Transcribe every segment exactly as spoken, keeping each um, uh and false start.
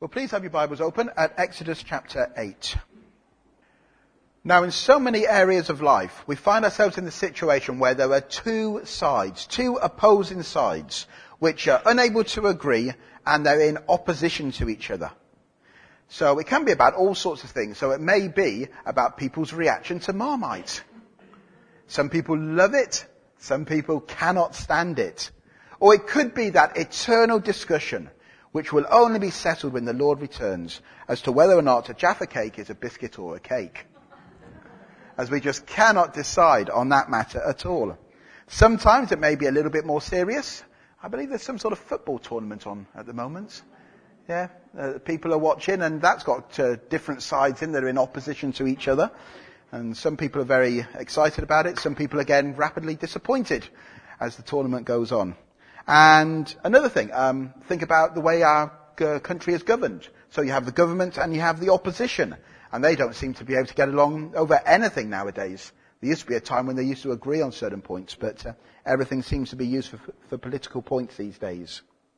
Well, please have your Bibles open at Exodus chapter eight. Now, in so many areas of life, we find ourselves in the situation where there are two sides, two opposing sides, which are unable to agree and they're in opposition to each other. So it can be about all sorts of things. So it may be about people's reaction to Marmite. Some people love it. Some people cannot stand it. Or it could be that eternal discussion which will only be settled when the Lord returns as to whether or not a Jaffa cake is a biscuit or a cake. As we just cannot decide on that matter at all. Sometimes it may be a little bit more serious. I believe there's some sort of football tournament on at the moment. Yeah, uh, people are watching, and that's got uh, different sides in that are in opposition to each other. And some people are very excited about it. Some people, again, rapidly disappointed as the tournament goes on. And another thing, um, think about the way our uh, country is governed. So you have the government and you have the opposition. And they don't seem to be able to get along over anything nowadays. There used to be a time when they used to agree on certain points, but uh, everything seems to be used for, for political points these days.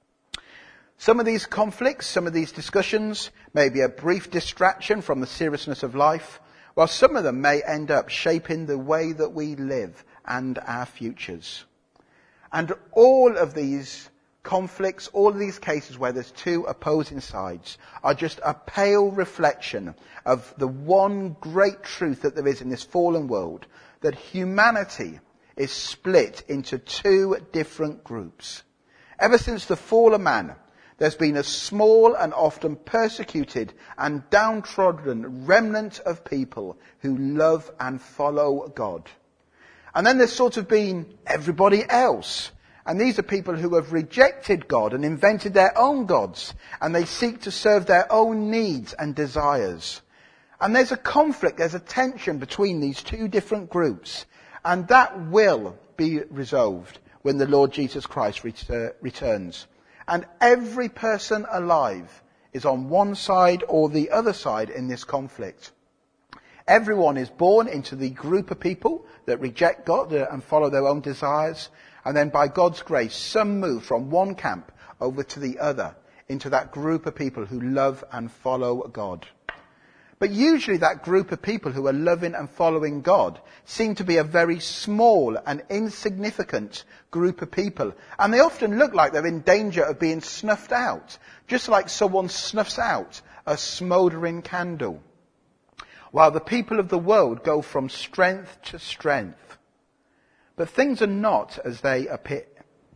Some of these conflicts, some of these discussions may be a brief distraction from the seriousness of life, while some of them may end up shaping the way that we live and our futures. And all of these conflicts, all of these cases where there's two opposing sides are just a pale reflection of the one great truth that there is in this fallen world, that humanity is split into two different groups. Ever since the fall of man, there's been a small and often persecuted and downtrodden remnant of people who love and follow God. And then there's sort of been everybody else. And these are people who have rejected God and invented their own gods. And they seek to serve their own needs and desires. And there's a conflict, there's a tension between these two different groups. And that will be resolved when the Lord Jesus Christ ret- returns. And every person alive is on one side or the other side in this conflict. Everyone is born into the group of people that reject God and follow their own desires. And then by God's grace, some move from one camp over to the other into that group of people who love and follow God. But usually that group of people who are loving and following God seem to be a very small and insignificant group of people. And they often look like they're in danger of being snuffed out, just like someone snuffs out a smouldering candle. While the people of the world go from strength to strength. But things are not as they appear.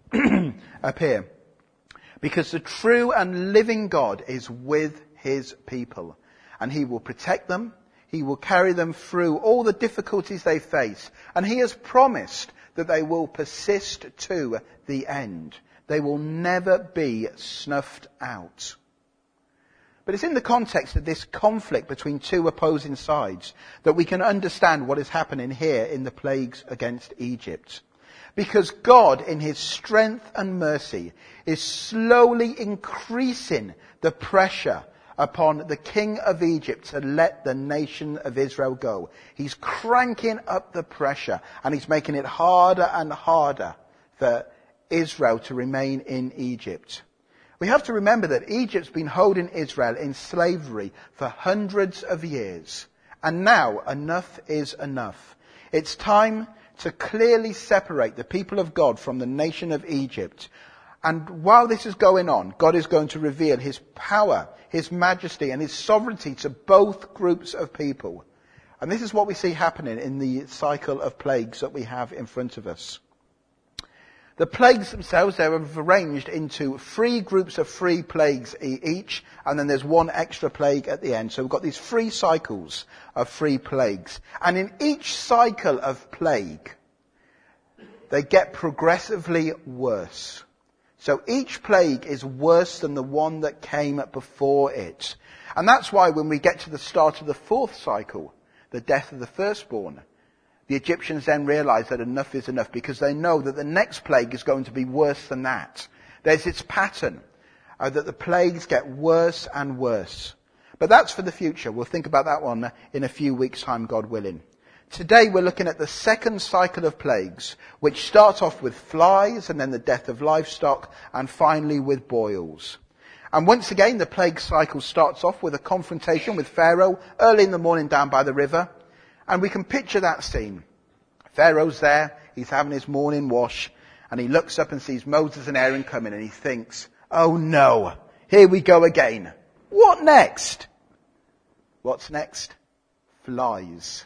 appear. Because the true and living God is with his people. And he will protect them. He will carry them through all the difficulties they face. And he has promised that they will persist to the end. They will never be snuffed out. But it's in the context of this conflict between two opposing sides that we can understand what is happening here in the plagues against Egypt. Because God, in his strength and mercy, is slowly increasing the pressure upon the king of Egypt to let the nation of Israel go. He's cranking up the pressure and he's making it harder and harder for Israel to remain in Egypt. We have to remember that Egypt's been holding Israel in slavery for hundreds of years. And now enough is enough. It's time to clearly separate the people of God from the nation of Egypt. And while this is going on, God is going to reveal his power, his majesty and his sovereignty to both groups of people. And this is what we see happening in the cycle of plagues that we have in front of us. The plagues themselves, they're arranged into three groups of three plagues each, and then there's one extra plague at the end. So we've got these three cycles of three plagues. And in each cycle of plague, they get progressively worse. So each plague is worse than the one that came before it. And that's why when we get to the start of the fourth cycle, the death of the firstborn, the Egyptians then realize that enough is enough because they know that the next plague is going to be worse than that. There's its pattern uh, that the plagues get worse and worse. But that's for the future. We'll think about that one in a few weeks' time, God willing. Today we're looking at the second cycle of plagues, which starts off with flies and then the death of livestock and finally with boils. And once again, the plague cycle starts off with a confrontation with Pharaoh early in the morning down by the river. And we can picture that scene. Pharaoh's there, he's having his morning wash, and he looks up and sees Moses and Aaron coming, and he thinks, oh no, here we go again. What next? What's next? Flies.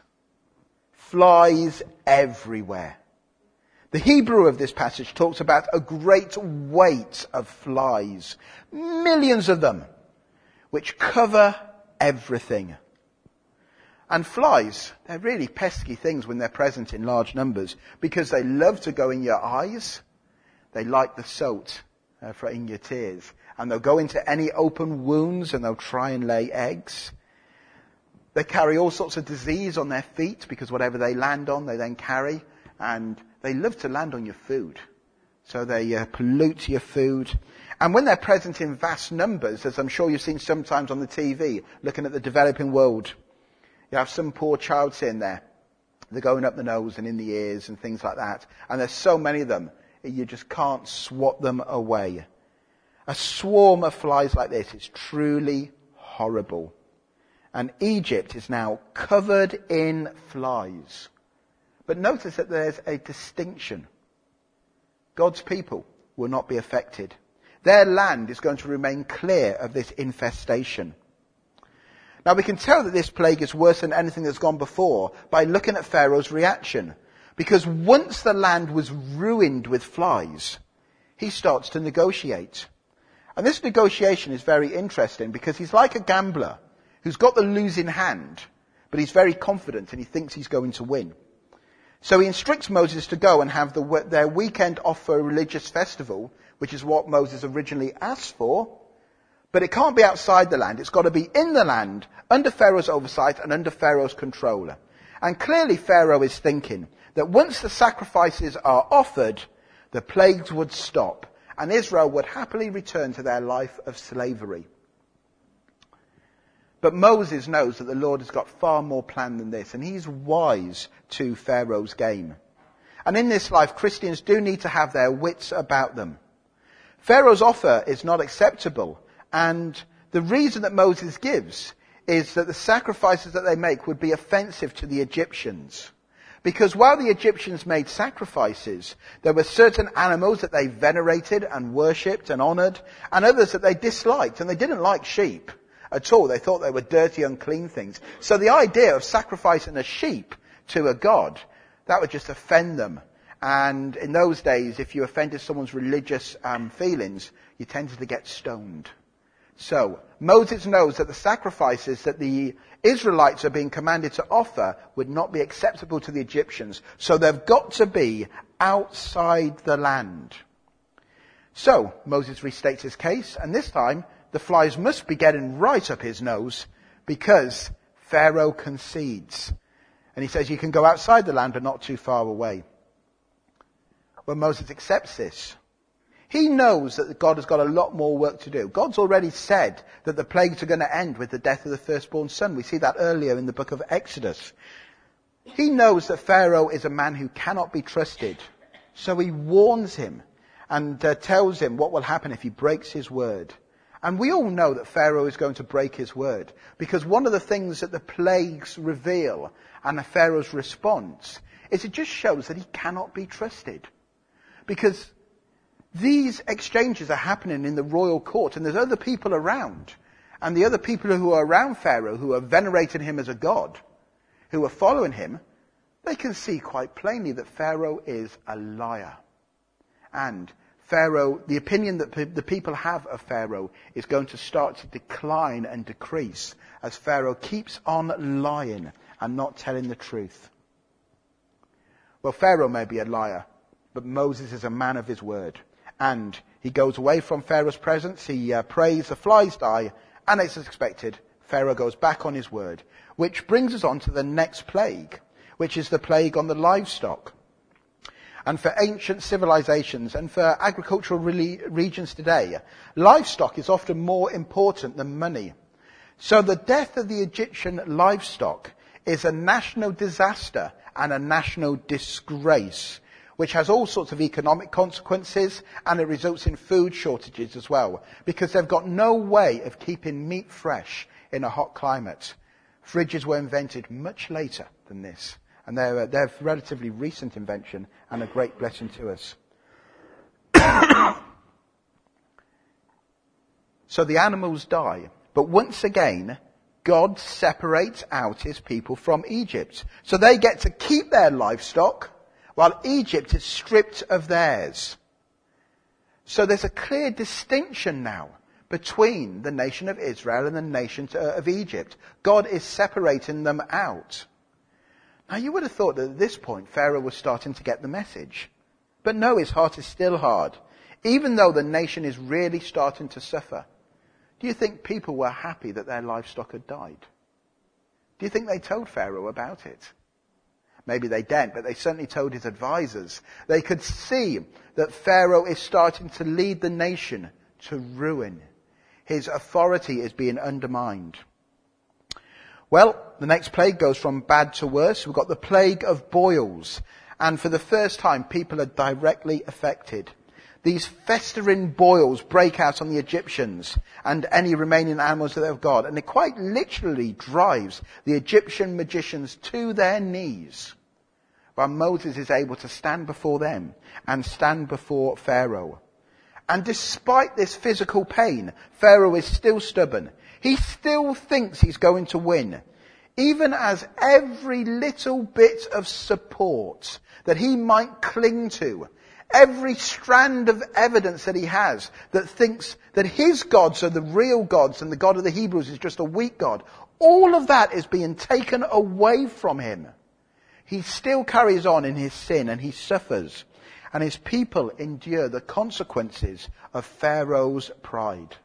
Flies everywhere. The Hebrew of this passage talks about a great weight of flies, millions of them, which cover everything. And flies, they're really pesky things when they're present in large numbers because they love to go in your eyes. They like the salt uh, for in your tears. And they'll go into any open wounds and they'll try and lay eggs. They carry all sorts of disease on their feet because whatever they land on, they then carry. And they love to land on your food. So they uh, pollute your food. And when they're present in vast numbers, as I'm sure you've seen sometimes on the T V, looking at the developing world, you have some poor child sitting there. They're going up the nose and in the ears and things like that. And there's so many of them, you just can't swat them away. A swarm of flies like this is truly horrible. And Egypt is now covered in flies. But notice that there's a distinction. God's people will not be affected. Their land is going to remain clear of this infestation. Now we can tell that this plague is worse than anything that's gone before by looking at Pharaoh's reaction. Because once the land was ruined with flies, he starts to negotiate. And this negotiation is very interesting because he's like a gambler who's got the losing hand, but he's very confident and he thinks he's going to win. So he instructs Moses to go and have the, their weekend off for a religious festival, which is what Moses originally asked for. But it can't be outside the land. It's got to be in the land, under Pharaoh's oversight and under Pharaoh's control. And clearly Pharaoh is thinking that once the sacrifices are offered, the plagues would stop, and Israel would happily return to their life of slavery. But Moses knows that the Lord has got far more plan than this, and he's wise to Pharaoh's game. And in this life, Christians do need to have their wits about them. Pharaoh's offer is not acceptable, and the reason that Moses gives is that the sacrifices that they make would be offensive to the Egyptians. Because while the Egyptians made sacrifices, there were certain animals that they venerated and worshipped and honoured, and others that they disliked, and they didn't like sheep at all. They thought they were dirty, unclean things. So the idea of sacrificing a sheep to a god, that would just offend them. And in those days, if you offended someone's religious um, feelings, you tended to get stoned. So Moses knows that the sacrifices that the Israelites are being commanded to offer would not be acceptable to the Egyptians. So they've got to be outside the land. So Moses restates his case, and this time the flies must be getting right up his nose because Pharaoh concedes. And he says you can go outside the land but not too far away. When Moses accepts this, he knows that God has got a lot more work to do. God's already said that the plagues are going to end with the death of the firstborn son. We see that earlier in the book of Exodus. He knows that Pharaoh is a man who cannot be trusted. So he warns him and uh, tells him what will happen if he breaks his word. And we all know that Pharaoh is going to break his word, because one of the things that the plagues reveal and the Pharaoh's response is it just shows that he cannot be trusted. Because these exchanges are happening in the royal court, and there's other people around. And the other people who are around Pharaoh, who are venerating him as a god, who are following him, they can see quite plainly that Pharaoh is a liar. And Pharaoh, the opinion that the people have of Pharaoh is going to start to decline and decrease as Pharaoh keeps on lying and not telling the truth. Well, Pharaoh may be a liar, but Moses is a man of his word. And he goes away from Pharaoh's presence, he uh, prays, the flies die, and as expected, Pharaoh goes back on his word. Which brings us on to the next plague, which is the plague on the livestock. And for ancient civilizations and for agricultural re- regions today, livestock is often more important than money. So the death of the Egyptian livestock is a national disaster and a national disgrace, which has all sorts of economic consequences, and it results in food shortages as well, because they've got no way of keeping meat fresh in a hot climate. Fridges were invented much later than this, and they're, uh, they're a relatively recent invention and a great blessing to us. So the animals die, but once again, God separates out his people from Egypt. So they get to keep their livestock, while Egypt is stripped of theirs. So there's a clear distinction now between the nation of Israel and the nation of Egypt. God is separating them out. Now you would have thought that at this point Pharaoh was starting to get the message. But no, his heart is still hard. Even though the nation is really starting to suffer. Do you think people were happy that their livestock had died? Do you think they told Pharaoh about it? Maybe they didn't, but they certainly told his advisors. They could see that Pharaoh is starting to lead the nation to ruin. His authority is being undermined. Well, the next plague goes from bad to worse. We've got the plague of boils. And for the first time, people are directly affected. These festering boils break out on the Egyptians and any remaining animals that they've got. And it quite literally drives the Egyptian magicians to their knees. While Moses is able to stand before them and stand before Pharaoh. And despite this physical pain, Pharaoh is still stubborn. He still thinks he's going to win. Even as every little bit of support that he might cling to, every strand of evidence that he has that thinks that his gods are the real gods and the God of the Hebrews is just a weak God, all of that is being taken away from him. He still carries on in his sin and he suffers. And his people endure the consequences of Pharaoh's pride.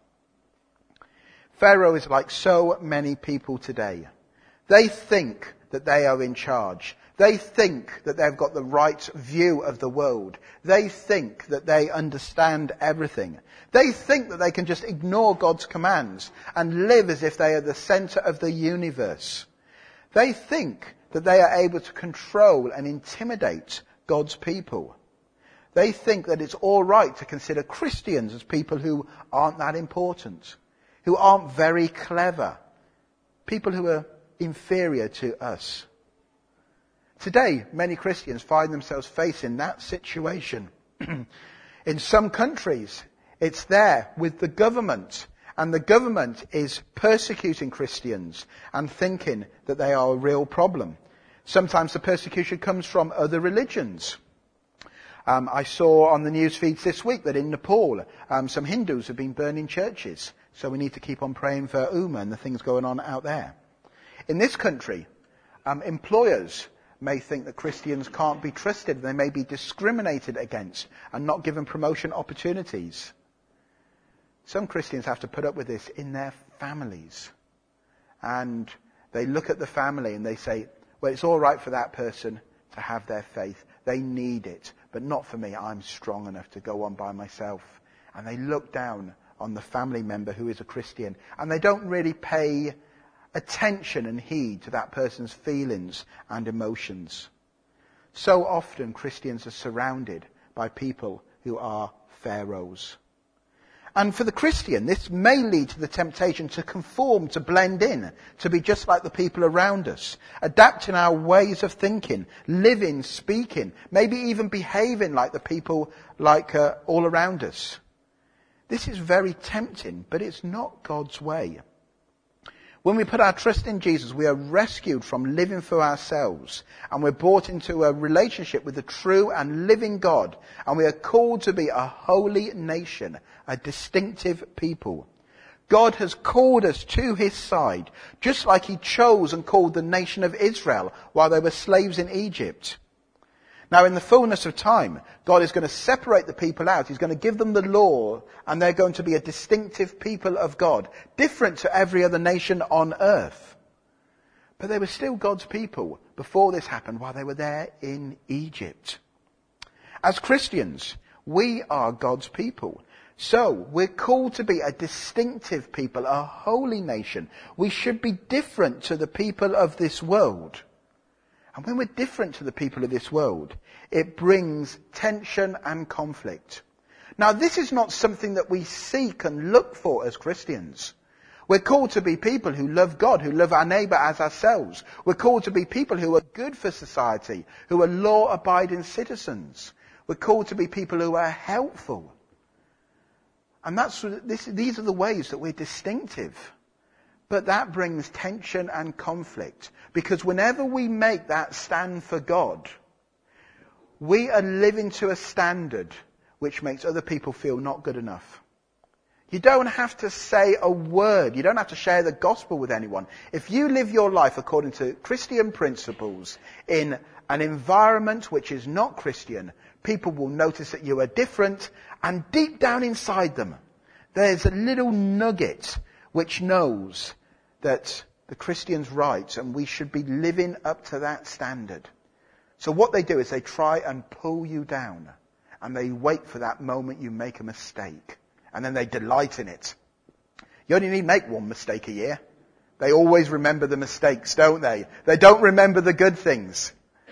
Pharaoh is like so many people today. They think that they are in charge. They think that they've got the right view of the world. They think that they understand everything. They think that they can just ignore God's commands and live as if they are the center of the universe. They think that they are able to control and intimidate God's people. They think that it's all right to consider Christians as people who aren't that important, who aren't very clever, people who are inferior to us. Today, many Christians find themselves facing that situation. In some countries, it's there with the government, and the government is persecuting Christians and thinking that they are a real problem. Sometimes the persecution comes from other religions. Um, I saw on the news feeds this week that in Nepal, um, some Hindus have been burning churches. So we need to keep on praying for Uma and the things going on out there. In this country, um, employers may think that Christians can't be trusted. They may be discriminated against and not given promotion opportunities. Some Christians have to put up with this in their families. And they look at the family and they say, well, it's all right for that person to have their faith. They need it, but not for me. I'm strong enough to go on by myself. And they look down on the family member who is a Christian. And they don't really pay attention and heed to that person's feelings and emotions. So often Christians are surrounded by people who are pharaohs. And for the Christian, this may lead to the temptation to conform, to blend in, to be just like the people around us, adapting our ways of thinking, living, speaking, maybe even behaving like the people like uh, all around us. This is very tempting, but it's not God's way. When we put our trust in Jesus, we are rescued from living for ourselves, and we're brought into a relationship with the true and living God, and we are called to be a holy nation, a distinctive people. God has called us to his side, just like he chose and called the nation of Israel while they were slaves in Egypt. Now, in the fullness of time, God is going to separate the people out. He's going to give them the law, and they're going to be a distinctive people of God, different to every other nation on earth. But they were still God's people before this happened, while they were there in Egypt. As Christians, we are God's people. So, we're called to be a distinctive people, a holy nation. We should be different to the people of this world. And when we're different to the people of this world, it brings tension and conflict. Now, this is not something that we seek and look for as Christians. We're called to be people who love God, who love our neighbour as ourselves. We're called to be people who are good for society, who are law-abiding citizens. We're called to be people who are helpful. And that's this, these are the ways that we're distinctive. But that brings tension and conflict. Because whenever we make that stand for God, we are living to a standard which makes other people feel not good enough. You don't have to say a word. You don't have to share the gospel with anyone. If you live your life according to Christian principles in an environment which is not Christian, people will notice that you are different, and deep down inside them, there's a little nugget which knows that the Christian's right and we should be living up to that standard. So what they do is they try and pull you down, and they wait for that moment you make a mistake. And then they delight in it. You only need to make one mistake a year. They always remember the mistakes, don't they? They don't remember the good things.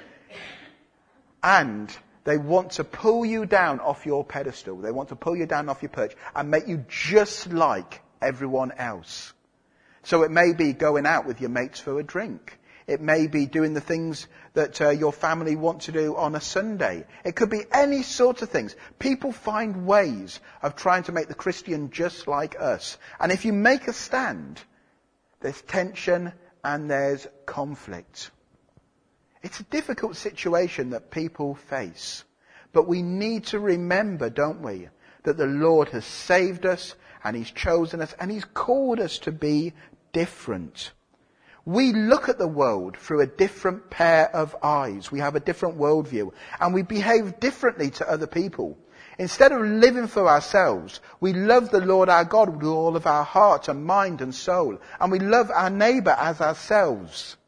And they want to pull you down off your pedestal. They want to pull you down off your perch and make you just like everyone else. So it may be going out with your mates for a drink. It may be doing the things that uh, your family want to do on a Sunday. It could be any sort of things. People find ways of trying to make the Christian just like us. And if you make a stand, there's tension and there's conflict. It's a difficult situation that people face. But we need to remember, don't we, that the Lord has saved us and He's chosen us and He's called us to be different. We look at the world through a different pair of eyes. We have a different worldview. And we behave differently to other people. Instead of living for ourselves, we love the Lord our God with all of our heart and mind and soul. And we love our neighbour as ourselves.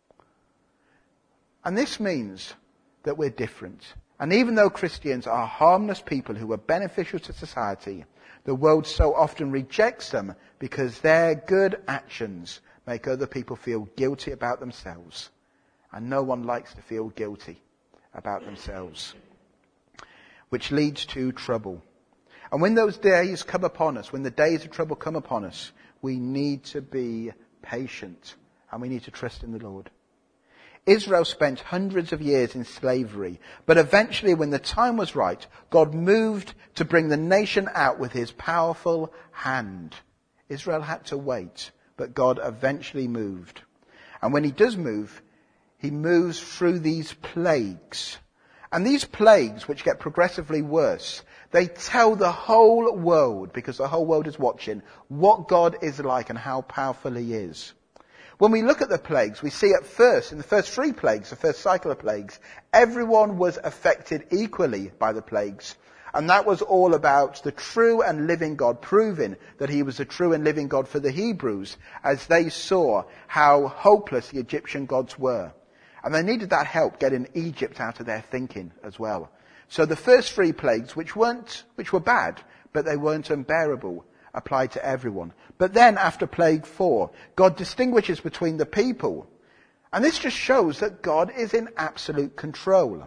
And this means that we're different. And even though Christians are harmless people who are beneficial to society, the world so often rejects them because their good actions make other people feel guilty about themselves. And no one likes to feel guilty about themselves. Which leads to trouble. And when those days come upon us, when the days of trouble come upon us, we need to be patient. And we need to trust in the Lord. Israel spent hundreds of years in slavery. But eventually, when the time was right, God moved to bring the nation out with His powerful hand. Israel had to wait. But God eventually moved. And when He does move, He moves through these plagues. And these plagues, which get progressively worse, they tell the whole world, because the whole world is watching, what God is like and how powerful He is. When we look at the plagues, we see at first, in the first three plagues, the first cycle of plagues, everyone was affected equally by the plagues. And that was all about the true and living God, proving that He was the true and living God for the Hebrews as they saw how hopeless the Egyptian gods were. And they needed that help getting Egypt out of their thinking as well. So the first three plagues, which weren't, which were bad, but they weren't unbearable, applied to everyone. But then after plague four, God distinguishes between the people. And this just shows that God is in absolute control.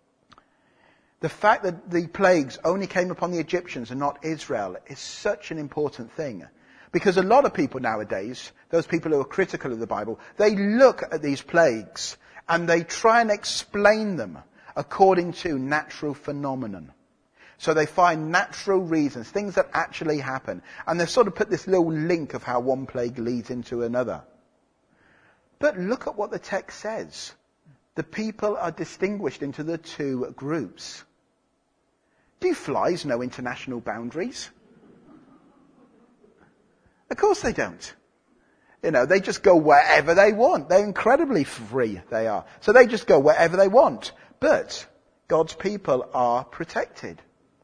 The fact that the plagues only came upon the Egyptians and not Israel is such an important thing. Because a lot of people nowadays, those people who are critical of the Bible, they look at these plagues and they try and explain them according to natural phenomenon. So they find natural reasons, things that actually happen. And they've sort of put this little link of how one plague leads into another. But look at what the text says. The people are distinguished into the two groups. Do flies know international boundaries? Of course they don't. You know, they just go wherever they want. They're incredibly free, they are. So they just go wherever they want. But God's people are protected.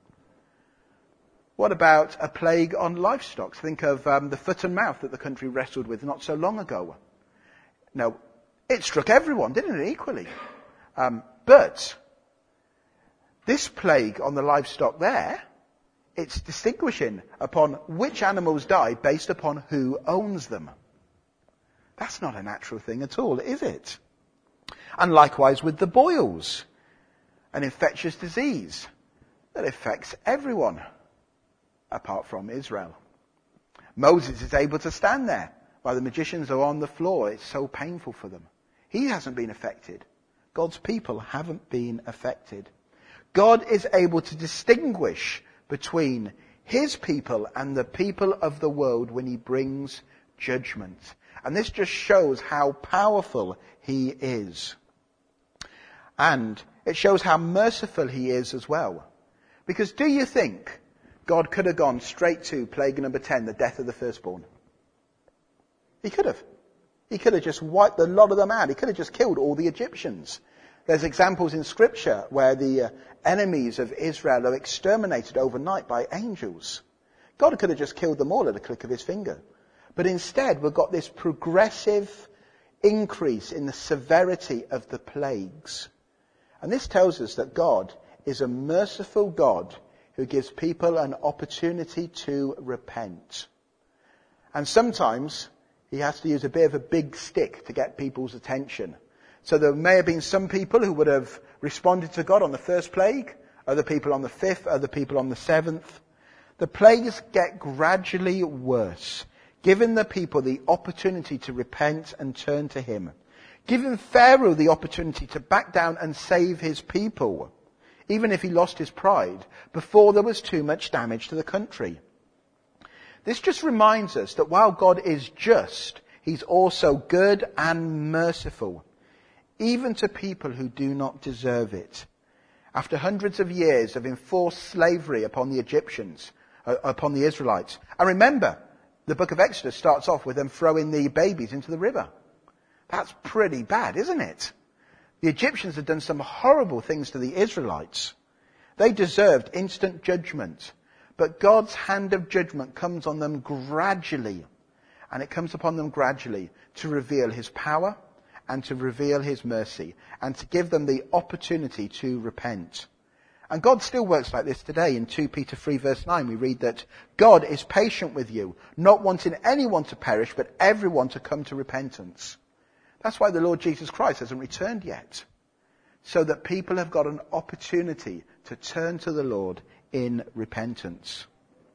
What about a plague on livestock? Think of um, the foot and mouth that the country wrestled with not so long ago. No, it struck everyone, didn't it, equally? Um, but this plague on the livestock there, it's distinguishing upon which animals die based upon who owns them. That's not a natural thing at all, is it? And likewise with the boils, an infectious disease that affects everyone apart from Israel. Moses is able to stand there while the magicians are on the floor. It's so painful for them. He hasn't been affected. God's people haven't been affected. God is able to distinguish between his people and the people of the world when he brings judgment. And this just shows how powerful he is. And it shows how merciful he is as well. Because do you think God could have gone straight to plague number ten, the death of the firstborn? He could have. He could have just wiped a lot of them out. He could have just killed all the Egyptians. There's examples in Scripture where the uh, enemies of Israel are exterminated overnight by angels. God could have just killed them all at a click of his finger. But instead, we've got this progressive increase in the severity of the plagues. And this tells us that God is a merciful God who gives people an opportunity to repent. And sometimes he has to use a bit of a big stick to get people's attention. So there may have been some people who would have responded to God on the first plague, other people on the fifth, other people on the seventh. The plagues get gradually worse, giving the people the opportunity to repent and turn to him. Giving Pharaoh the opportunity to back down and save his people, even if he lost his pride, before there was too much damage to the country. This just reminds us that while God is just, he's also good and merciful, even to people who do not deserve it. After hundreds of years of enforced slavery upon the Egyptians, uh, upon the Israelites. And remember, the book of Exodus starts off with them throwing the babies into the river. That's pretty bad, isn't it? The Egyptians had done some horrible things to the Israelites. They deserved instant judgment. But God's hand of judgment comes on them gradually. And it comes upon them gradually to reveal his power and to reveal his mercy and to give them the opportunity to repent. And God still works like this today. In Second Peter three verse nine we read that God is patient with you, not wanting anyone to perish, but everyone to come to repentance. That's why the Lord Jesus Christ hasn't returned yet. So that people have got an opportunity to turn to the Lord in repentance.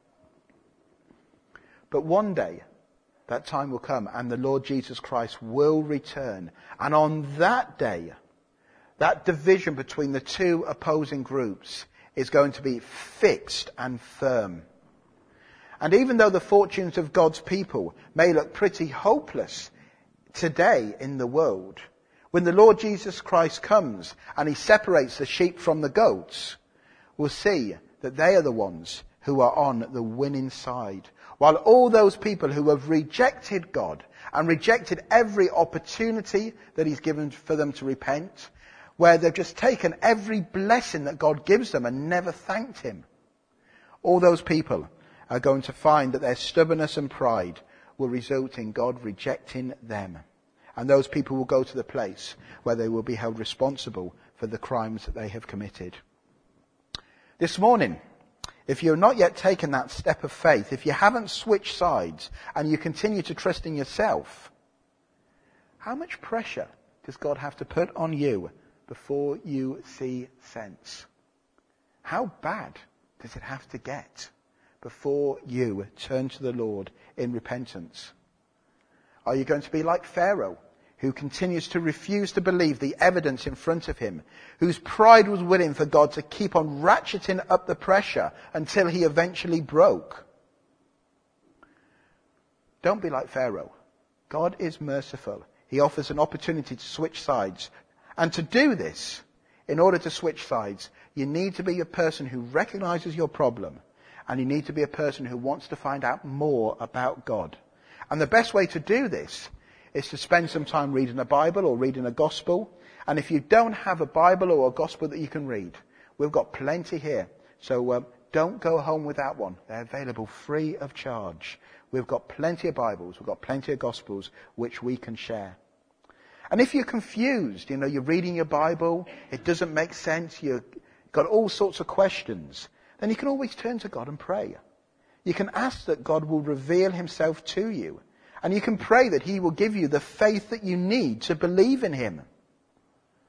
But one day, that time will come and the Lord Jesus Christ will return. And on that day, that division between the two opposing groups is going to be fixed and firm. And even though the fortunes of God's people may look pretty hopeless today in the world, when the Lord Jesus Christ comes and he separates the sheep from the goats, we'll see that they are the ones who are on the winning side. While all those people who have rejected God and rejected every opportunity that he's given for them to repent, where they've just taken every blessing that God gives them and never thanked him, all those people are going to find that their stubbornness and pride will result in God rejecting them. And those people will go to the place where they will be held responsible for the crimes that they have committed. This morning, if you're not yet taken that step of faith, if you haven't switched sides and you continue to trust in yourself, how much pressure does God have to put on you before you see sense? How bad does it have to get before you turn to the Lord in repentance? Are you going to be like Pharaoh, who continues to refuse to believe the evidence in front of him, whose pride was willing for God to keep on ratcheting up the pressure until he eventually broke? Don't be like Pharaoh. God is merciful. He offers an opportunity to switch sides. And to do this, in order to switch sides, you need to be a person who recognizes your problem, and you need to be a person who wants to find out more about God. And the best way to do this is to spend some time reading a Bible or reading a gospel. And if you don't have a Bible or a gospel that you can read, we've got plenty here. So um, don't go home without one. They're available free of charge. We've got plenty of Bibles. We've got plenty of gospels which we can share. And if you're confused, you know, you're reading your Bible, it doesn't make sense, you've got all sorts of questions, then you can always turn to God and pray. You can ask that God will reveal himself to you. And you can pray that he will give you the faith that you need to believe in him.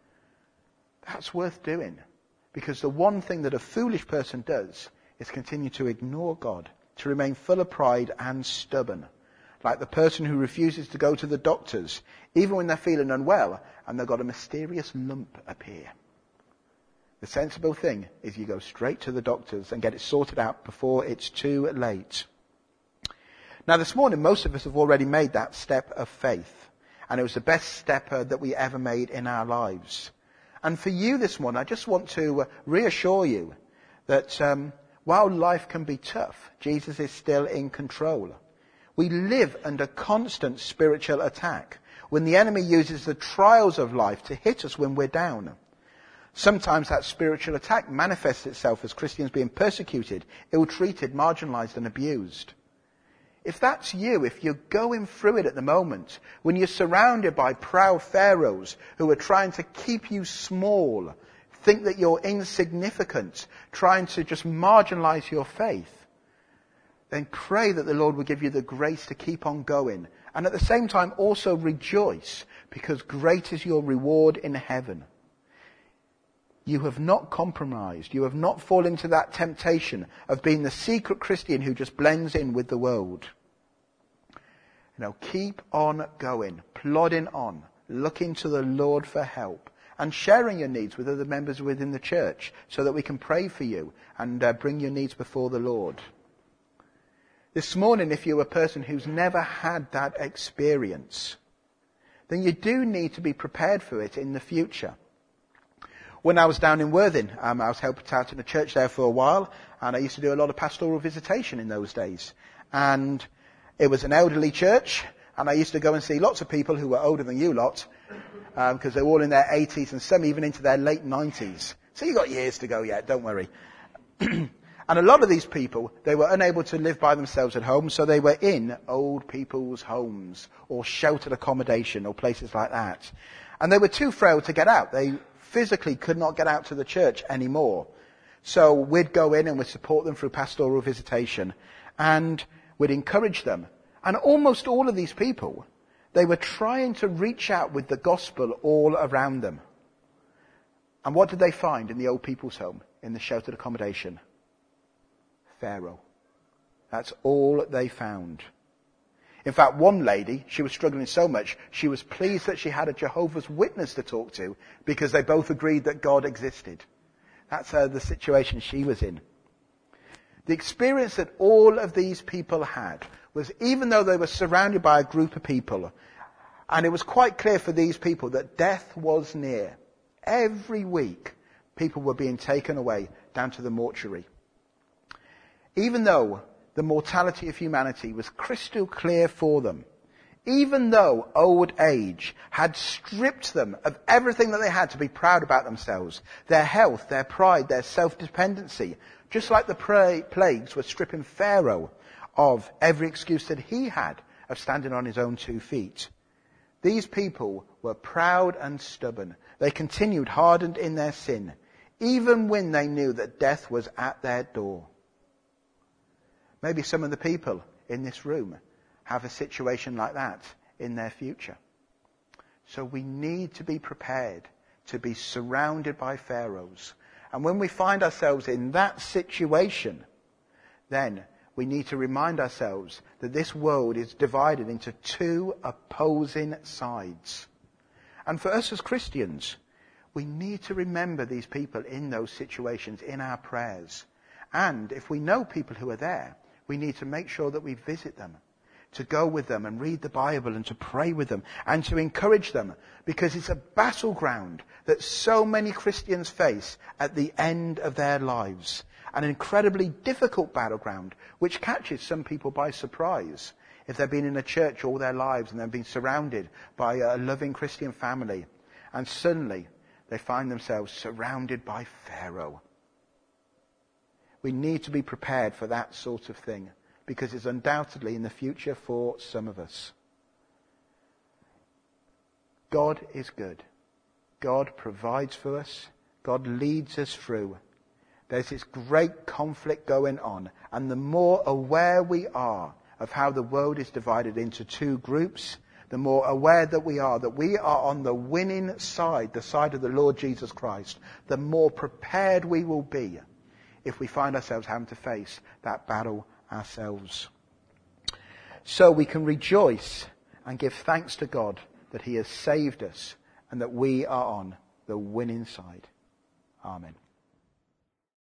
That's worth doing. Because the one thing that a foolish person does is continue to ignore God, to remain full of pride and stubborn. Like the person who refuses to go to the doctors, even when they're feeling unwell, and they've got a mysterious lump appear. The sensible thing is you go straight to the doctors and get it sorted out before it's too late. Now this morning, most of us have already made that step of faith. And it was the best step uh, that we ever made in our lives. And for you this morning, I just want to uh, reassure you that um, while life can be tough, Jesus is still in control. We live under constant spiritual attack when the enemy uses the trials of life to hit us when we're down. Sometimes that spiritual attack manifests itself as Christians being persecuted, ill-treated, marginalized and abused. If that's you, if you're going through it at the moment, when you're surrounded by proud pharaohs who are trying to keep you small, think that you're insignificant, trying to just marginalize your faith, then pray that the Lord will give you the grace to keep on going. And at the same time also rejoice, because great is your reward in heaven. You have not compromised. You have not fallen into that temptation of being the secret Christian who just blends in with the world. You know, keep on going, plodding on, looking to the Lord for help, and sharing your needs with other members within the church so that we can pray for you and uh, bring your needs before the Lord. This morning, if you're a person who's never had that experience, then you do need to be prepared for it in the future. When I was down in Worthing, um, I was helping out in a church there for a while, and I used to do a lot of pastoral visitation in those days. And it was an elderly church, and I used to go and see lots of people who were older than you lot, because um, they're all in their eighties and some even into their late nineties. So you've got years to go yet, don't worry. And a lot of these people, they were unable to live by themselves at home, so they were in old people's homes or sheltered accommodation or places like that. And they were too frail to get out. They physically could not get out to the church anymore. So we'd go in and we'd support them through pastoral visitation and we'd encourage them. And almost all of these people, they were trying to reach out with the gospel all around them. And what did they find in the old people's home, in the sheltered accommodation? Pharaoh. That's all they found. In fact, one lady, she was struggling so much, she was pleased that she had a Jehovah's Witness to talk to because they both agreed that God existed. That's uh, the situation she was in. The experience that all of these people had was, even though they were surrounded by a group of people, and it was quite clear for these people that death was near, every week people were being taken away down to the mortuary. Even though the mortality of humanity was crystal clear for them, even though old age had stripped them of everything that they had to be proud about themselves, their health, their pride, their self-dependency, just like the pra- plagues were stripping Pharaoh of every excuse that he had of standing on his own two feet. These people were proud and stubborn. They continued hardened in their sin, even when they knew that death was at their door. Maybe some of the people in this room have a situation like that in their future. So we need to be prepared to be surrounded by pharaohs. And when we find ourselves in that situation, then we need to remind ourselves that this world is divided into two opposing sides. And for us as Christians, we need to remember these people in those situations in our prayers. And if we know people who are there, we need to make sure that we visit them, to go with them and read the Bible and to pray with them and to encourage them, because it's a battleground that so many Christians face at the end of their lives. An incredibly difficult battleground which catches some people by surprise if they've been in a church all their lives and they've been surrounded by a loving Christian family, and suddenly they find themselves surrounded by Pharaoh. We need to be prepared for that sort of thing, because it's undoubtedly in the future for some of us. God is good. God provides for us. God leads us through. There's this great conflict going on, and the more aware we are of how the world is divided into two groups, the more aware that we are that we are on the winning side, the side of the Lord Jesus Christ, the more prepared we will be if we find ourselves having to face that battle ourselves. So we can rejoice and give thanks to God that he has saved us and that we are on the winning side. Amen.